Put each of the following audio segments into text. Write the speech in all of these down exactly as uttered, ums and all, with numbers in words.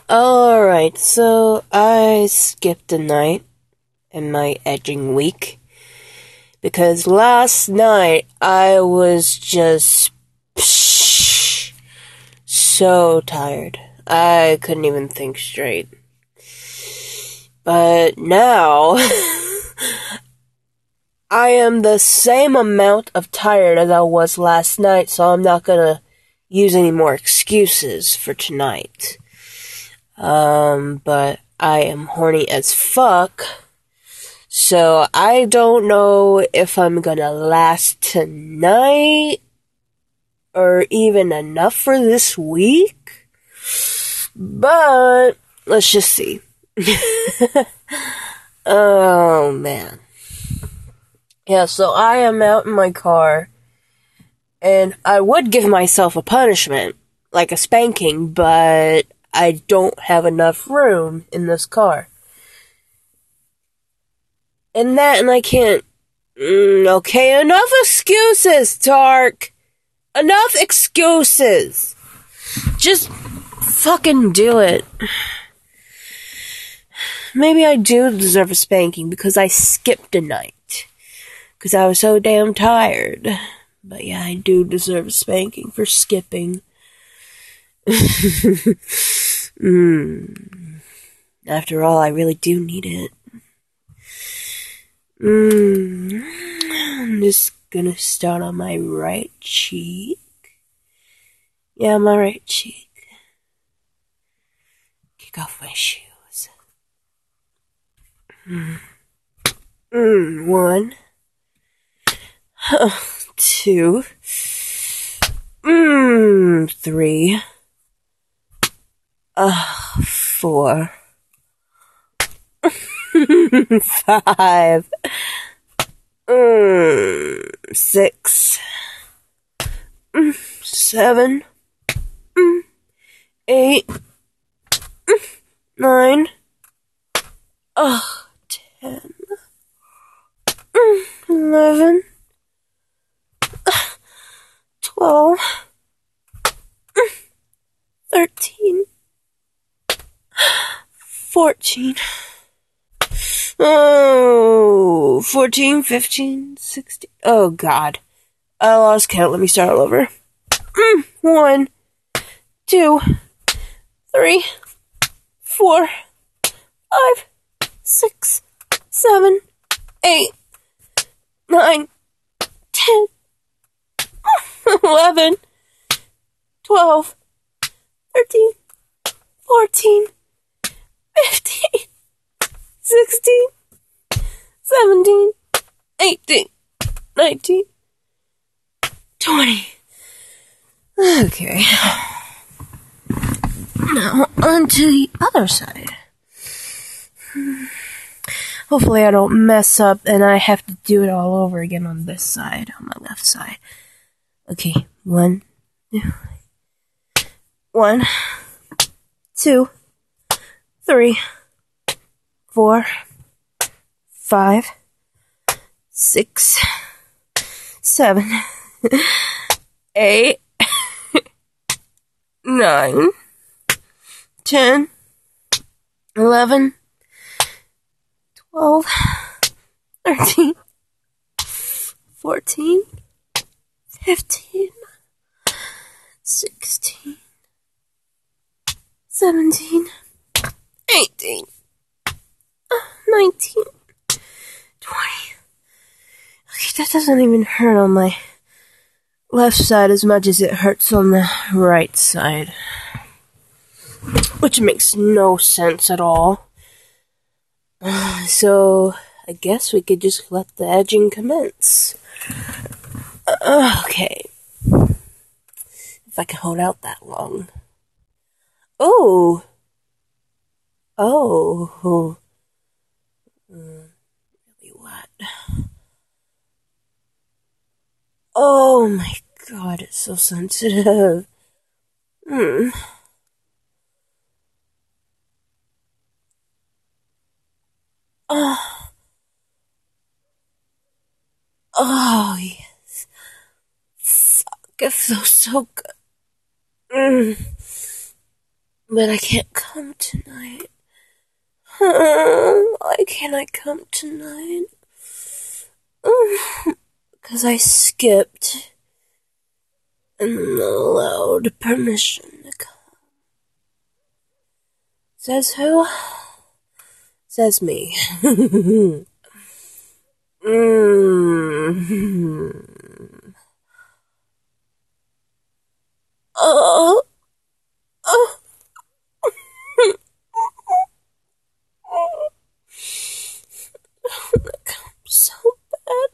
Alright, so I skipped a night in my edging week because last night I was just psh, so tired. I couldn't even think straight. But now I am the same amount of tired as I was last night, so I'm not gonna use any more excuses for tonight. Um, but I am horny as fuck, so I don't know if I'm gonna last tonight, or even enough for this week, but let's just see. Oh, man. Yeah, so I am out in my car, and I would give myself a punishment, like a spanking, but I don't have enough room in this car. And that, and I can't... Mm, okay, enough excuses, Tark! Enough excuses! Just fucking do it. Maybe I do deserve a spanking because I skipped a night. Because I was so damn tired. But yeah, I do deserve a spanking for skipping. mm. After all, I really do need it. Mm. I'm just gonna start on my right cheek. Yeah, my right cheek. Kick off my shoes. Mm. Mm. One. Two. Mm. Three. Uh, four. Five. Mm, six. Mm, seven. Mm, eight. Mm, nine. Oh, ten. Mm, eleven. Uh, twelve. Mm, thirteen. Fourteen. Oh, fourteen, fifteen, sixteen. Oh, God. I lost count. Let me start all over. Mm, one, two, three, four, five, six, seven, eight, nine, ten, eleven, twelve, thirteen, fourteen, fifteen, sixteen, seventeen, eighteen, nineteen, twenty. Okay. Now, on to the other side. Hopefully I don't mess up and I have to do it all over again on this side, on my left side. Okay, one, one, two, three, four, five, six, seven, eight, nine, ten, eleven, twelve, thirteen, fourteen, fifteen, sixteen, seventeen, eighteen, nineteen, twenty. Okay, that doesn't even hurt on my left side as much as it hurts on the right side. Which makes no sense at all. Uh, so, I guess we could just let the edging commence. Uh, okay. If I can hold out that long. Oh! Oh. Mm, really what? Oh my God, it's so sensitive. Hmm. Oh. Oh, yes. Fuck, it feels so good. Mm. But I can't come tonight. Why can't I come tonight? Because I skipped and allowed permission to come. Says who? Says me. mm. Oh. Oh. So bad.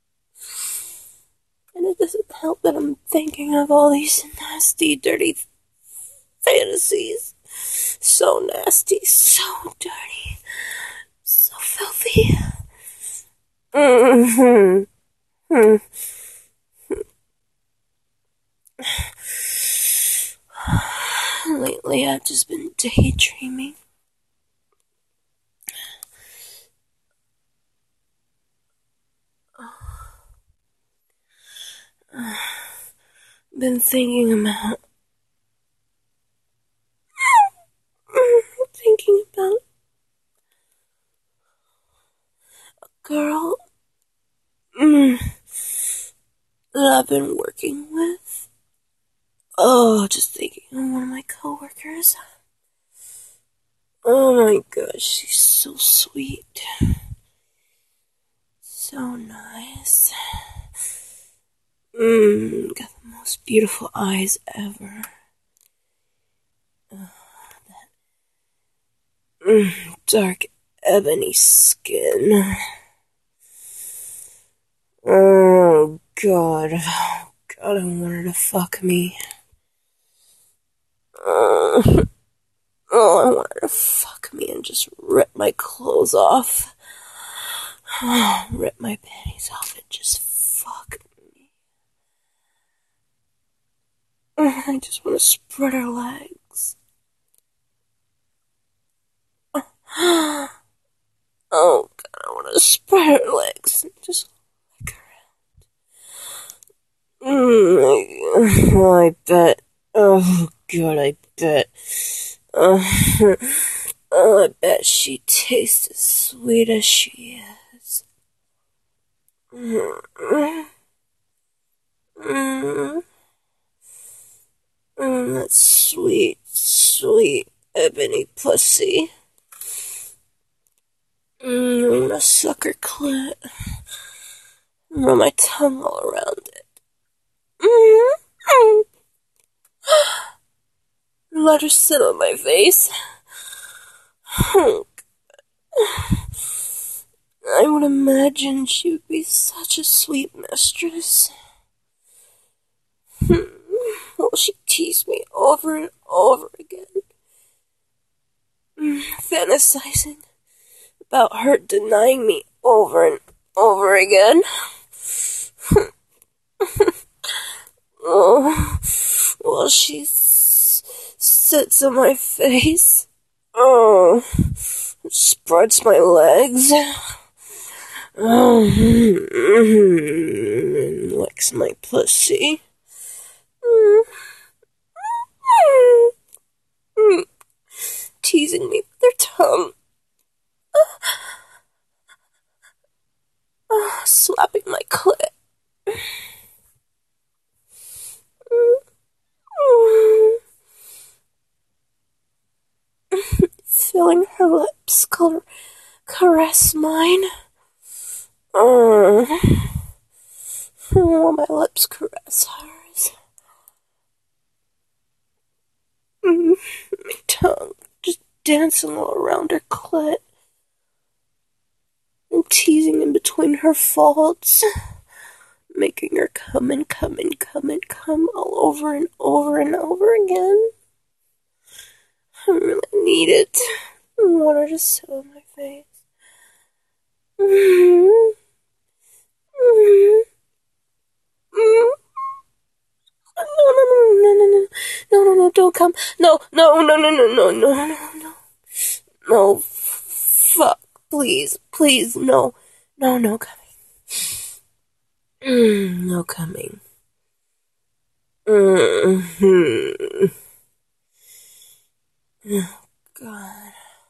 And it doesn't help that I'm thinking of all these nasty, dirty fantasies. So nasty, so dirty, so filthy. Mm-hmm. Hmm. Lately, I've just been daydreaming. Uh, been thinking about thinking about a girl mm, that I've been working with. Oh, just thinking of one of my coworkers. Oh my gosh, she's so sweet. So nice. Mmm, got the most beautiful eyes ever. Oh, that mm, dark ebony skin. Oh god. Oh god, I want her to fuck me. Oh, oh I want her to fuck me and just rip my clothes off. Oh, rip my panties off and just fuck me. Oh, I just want to spread her legs. Oh, oh god, I want to spread her legs and just lick her out. Mm, oh, I bet. Oh god, I bet. Oh, oh, I bet she tastes as sweet as she is. Mm, mm, mm, that sweet, sweet ebony pussy. Mm, I wanna suck her clit. Run my tongue all around it. Mm, mm. Let her sit on my face. I would imagine she would be such a sweet mistress. Will she tease me over and over again? Fantasizing about her denying me over and over again. Oh, while she s- sits on my face. Oh, spreads my legs. Oh, and licks my pussy. Teasing me with their tongue. Oh, slapping my clit. Feeling her lips car- caress mine. Oh, oh, my lips caress hers. Mm, my tongue just dancing all around her clit and teasing in between her folds, making her come and come and come and come all over and over and over again. I really need it. I want her to sit on my face. Mm-hmm. Mm-hmm. Mm-hmm. No, no, no, no, no, no, no, no, no, don't come. No, no, no, no, no, no, no, no, no. No, fuck, please, please, no. No, no coming. Mm, no coming. Mm-hmm. Oh, God.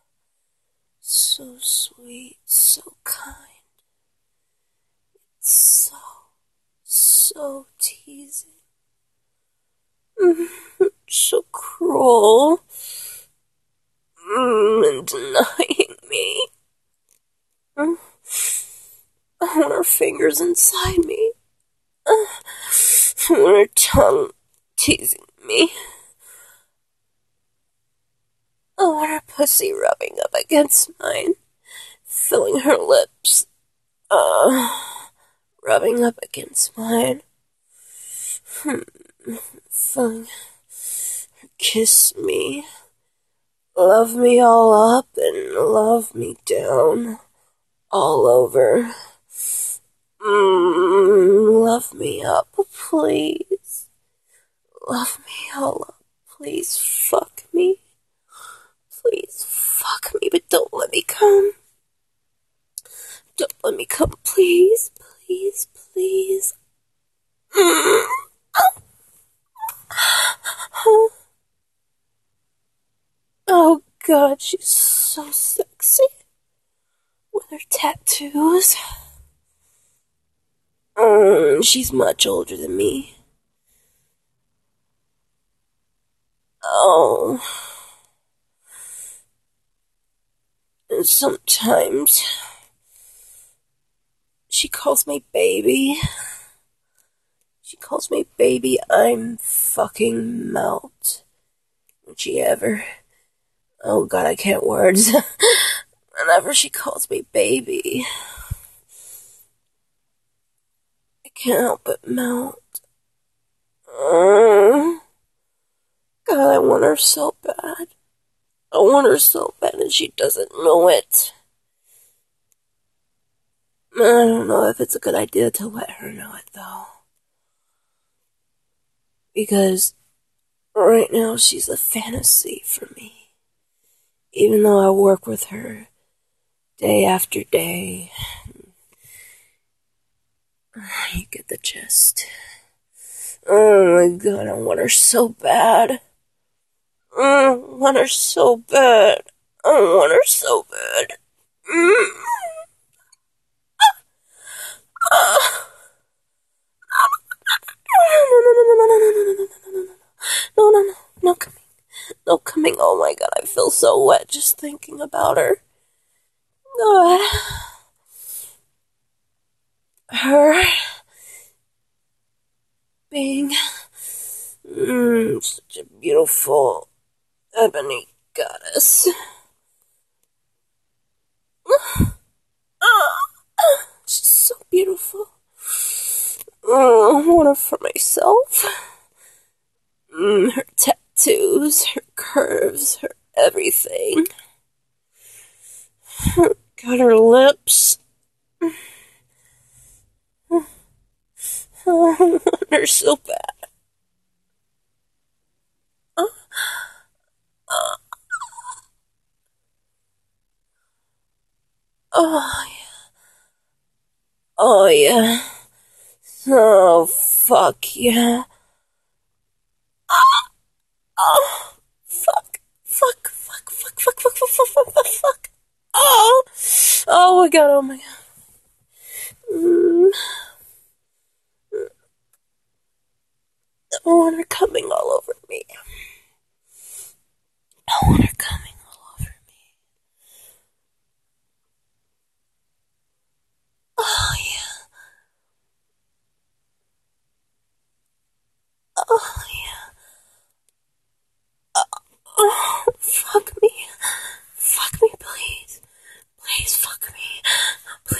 So sweet, so kind. So, so teasing. So cruel. Mm, and denying me. Mm. I want her fingers inside me. I want her tongue teasing me. I want her pussy rubbing up against mine, filling her lips, uh, rubbing up against mine. Hmm. Filling her, kiss me, love me all up and love me down, all over. Mm, love me up, please. Love me all up. Please fuck me. Please fuck me, but don't let me come. Don't let me come, please. Please, please. Mm. Oh, God, she's so sexy. With her tattoos. Mm, she's much older than me. Oh. And sometimes she calls me baby. She calls me baby. I'm fucking melt. Would she ever? Oh, God, I can't words. Whenever she calls me baby, I can't help but melt. Uh, God, I want her so bad. I want her so bad and she doesn't know it. I don't know if it's a good idea to let her know it, though. Because right now she's a fantasy for me. Even though I work with her day after day. You get the gist. Oh my God, I want her so bad. I want her so bad. I want her so bad. Mm. No, no, no, no, no, no, no, no, no, no, no, no, no, no, no coming, no coming. Oh my God, I feel so wet just thinking about her. God, her being mm, such a beautiful ebony goddess. She's so beautiful. Oh, I want her for myself. Mm, her tattoos, her curves, her everything. Got her lips. I want her so bad. Oh, oh, oh yeah. Oh yeah. Oh fuck yeah. Oh fuck. Fuck. Fuck. Fuck. Fuck. Fuck. Fuck. Fuck. Fuck. Fuck. Fuck. Oh. Oh my God. Oh my God. Mm. I want her coming all over me. I want her coming all over me. Oh yeah. Oh yeah. Oh, fuck me. Fuck me, please. Please fuck me.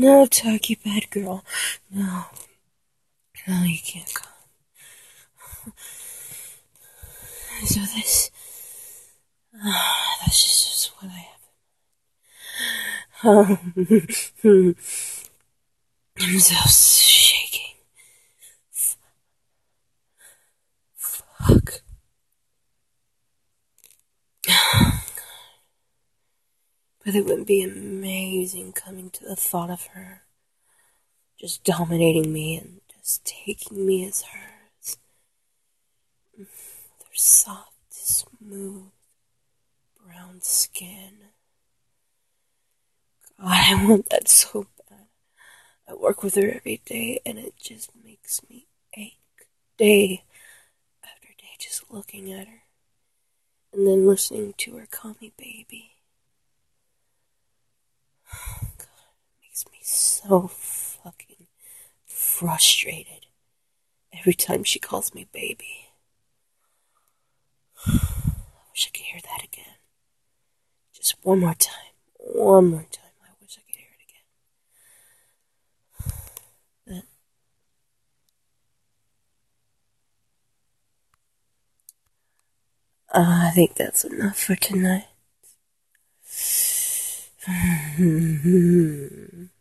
No, Tucky, bad girl. No. No, you can't come. So this... Uh, this is just what I have. Um, I'm so shaking. Fuck. But it would be amazing coming to the thought of her just dominating me and just taking me as hers. With her soft, smooth, brown skin. God, I want that so bad. I work with her every day and it just makes me ache. Day after day just looking at her. And then listening to her call me baby. Oh, God, it makes me so fucking frustrated every time she calls me baby. I wish I could hear that again. Just one more time. One more time. I wish I could hear it again. But, uh, I think that's enough for tonight.